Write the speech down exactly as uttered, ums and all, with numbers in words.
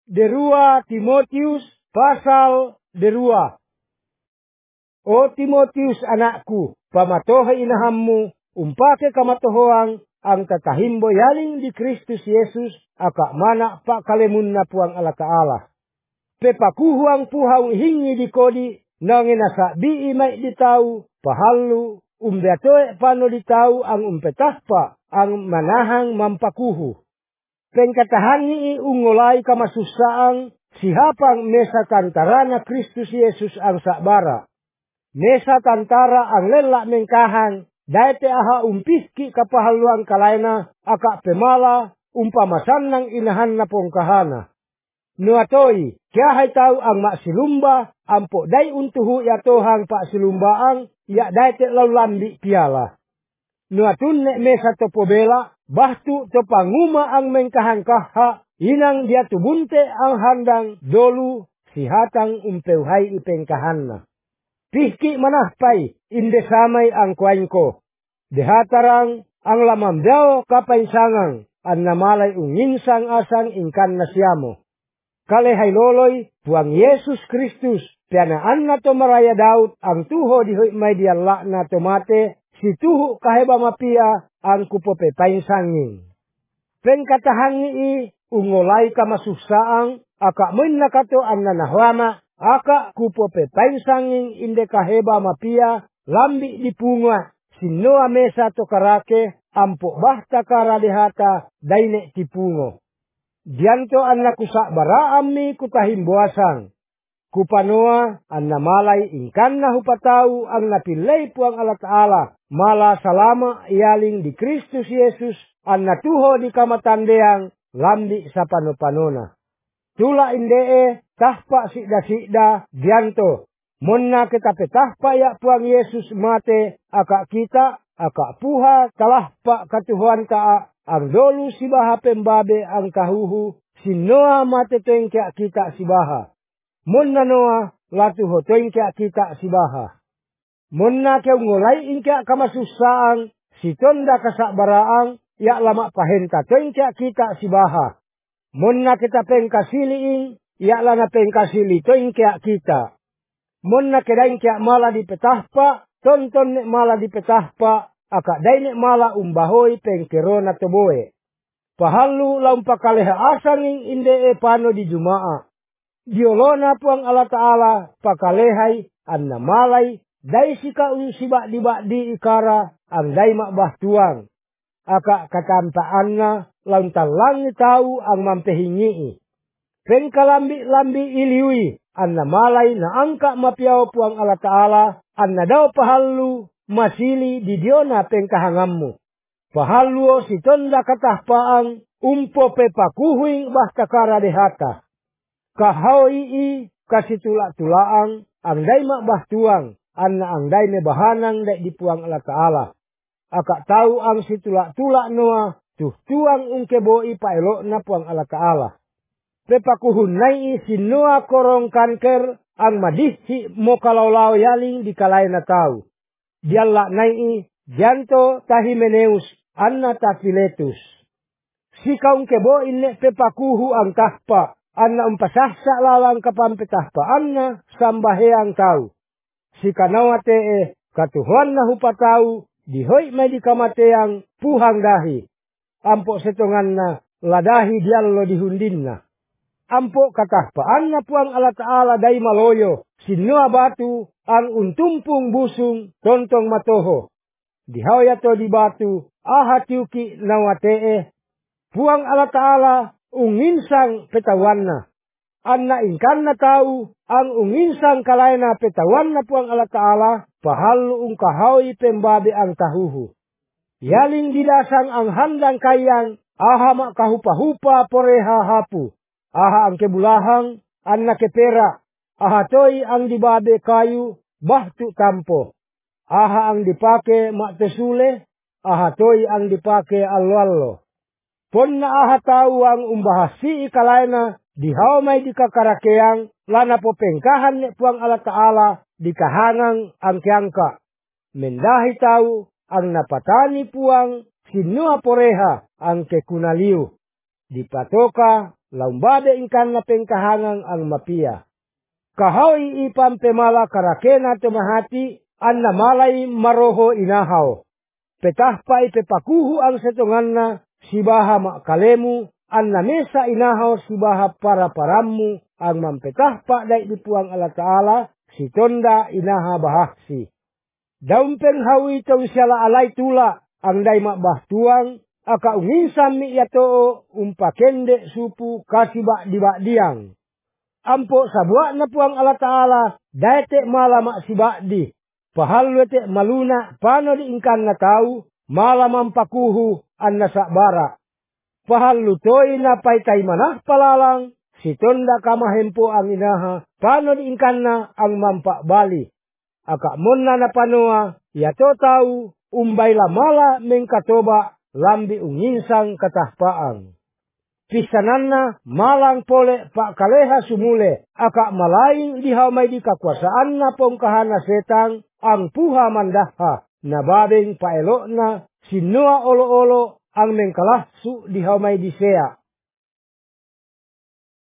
Derua Timotius pasal derua. O Timotius anakku, pamatohe inahammu, umpake kamatohoang ang tatahimbo yaling di Kristus Yesus, aka mana pa kalemun na puang ala Ta'ala. Pepakuhuang puhaw hingi di kodi, nanginasa bi imay di tau, pahalu, umbeatoe pano di tau ang umpetahpa, ang manahang mampakuhu. Pengkatahangi ungolay kamasusaang sihapang mesa tantara na Kristus Yesus ang sakbara. Mesa tantara ang lelak mengkahang, daite aha umpihki kapahaluang kalayna, aka pemala umpamasan ng inahan na pongkahana. Nuatoy, kiyahay tau ang maksilumba, ampo day untuhu yatohang pa silumbaang, ya daite laulambi piala. Nuatun ne mesa topobela, bahtu to panguma ang mengkahangkaha, inang dia tubunte ang handang dolu sihatang umpeuhay ipengkahanna. Pihki manahpay, indesamay ang kwainko. Dehatarang ang lamamdaw kapaysangang, an namalay unginsang asang ingkan na siyamo. Kalehay loloy, puang Yesus Kristus, pianaan na to maraya daud, ang tuho dihoy may dialak na tomate, si tuho kaheba mapia, ang kupope painsangin. Pengkatahangi i, ungolay kamasuksaang, aka mun nakato ang nanahwama, aka kupope painsangin inde kaheba mapia, lambi di punga, sinoa mesa to karake, ampo bahta karadehata, daine tipungo. Dianto an nakusa baraam mi kutahimbuasang. Kupanoa an namalay ingkan na hupatau ang napilay puang ala Ta'ala. Mala salama ialing di Kristus Yesus an natuho di kamatandeang lambi sa panopanona. Tula indee tahpa sikda-sikda dianto. Monna kita petahpa ya puang Yesus mate aka kita aka puha kalahpa katuhuan taa. Ang dolu sibaha pembabe ang kahuhu, sinoa mate tengkea kita sibaha. Monna noa latuho tengkea kita sibaha. Monna keu ngolay ingkea kamasusaang, sitonda kasakbaraang, ya lama pahenta tengkea kita sibaha. Monna kita pengkasiliing, ya lana pengkasili tengkea kita. Monna kedengkea mala di petahpa, tonton nek mala di petahpa, aka daine mala umbahoy pengkerona toboe. Pahalu laumpakaleha asanging inde e pano di jumaa. Diolona puang ala Ta'ala pakalehai anna malay dai sika unsibak dibak di ikara ang dai makbah tuang. Aka katantaanna launtang langi tau ang mampehingi. Pengkalambi-lambi iliwi anna malay na angka mapiaw puang ala Ta'ala anna daw pahalu masili di diona pengkahangammu. Pahaluo si tonda katahpaang umpo pepakuhuing bahta karadehata. Kahoi i kasitula-tulaang ang day makbahtuang anna ang day mebahanang day dipuang ala Ta'ala. Aka tau ang situla-tula noa tuh tuang ungkeboi paelok na puang ala Ta'ala. Pepakuhun nai sinua korong kanker ang madihsi mo kalaulau yaling di kalay na tau. Dialla nai janto tahimeneus anna tafiletus. Sikaung kebo inne pepakuhu ang tahpa anna umpasahsa lalang kapampetahpa anna sambaheang tau. Sikanawa tee katuhuan na hupatau dihoy may di kamateang puhang dahi. Ampo setongan na ladahi diallo dihundin na. Ampo katahpa anna puang ala Ta'ala day maloyo. Sinua batu ang untumpung busung tontong matoho. Dihawya to di batu ahatiuki nawatee. Puang ala Ta'ala unginsang petawan na. Anna ingkan na tau ang unginsang kalay na petawan na puang ala Ta'ala. Pahalu ungkahawi pembabe ang tahuhu. Yaling didasang ang handang kayang aha makahupa-hupa poreha hapu. Aha ang kebulahang anna kepera. Aha toy ang dibabe kayu, bahtu tampo. Aha ang dipake maktesule, aha toy ang dipake alwallo. Pon na aha tau ang umbahasi ikalayna, dihaw may dikakarakeang, lana po pengkahan ni puang ala Ta'ala, dikahangang ang kiangka. Mendahi tau ang napatani puang, sinua poreha ang kekunaliw. Dipatoka laumbade ingkan na pengkahangang ang mapia. Kahawi ipam pemala karakena temahati an namalay maroho inahaw. Petahpa ipepakuhu ang setunganna sibaha makalemu an namesa inahaw sibaha para parammu ang mampetahpa dai dipuang Allah Ta'ala sitonda inaha bahasi. Daun penghawi tong siala alay tula ang dai makbahtuang aka unginsan mi yato umpakende supu kasibak dibak diang. Ampo sabuak na puang Allah Ta'ala daite malamak sibak di. Pahalu te maluna pano diingkan na tau malamang pakuhu an nasak bara. Pahalu toy na paytay manah palalang sitonda kamahempo ang inaha pano diingkan na ang mampak bali. Akak monna na panoa yato tau umbayla mala mengkatoba lambi unginsang katahpaang. Pisananna malang pole pak kaleha sumule akak malaing dihaumay di kakuasaan na pongkahana setang ang puha mandaha na babeng paelok na sinua olo-olo ang mengkalah su dihaumay di sea.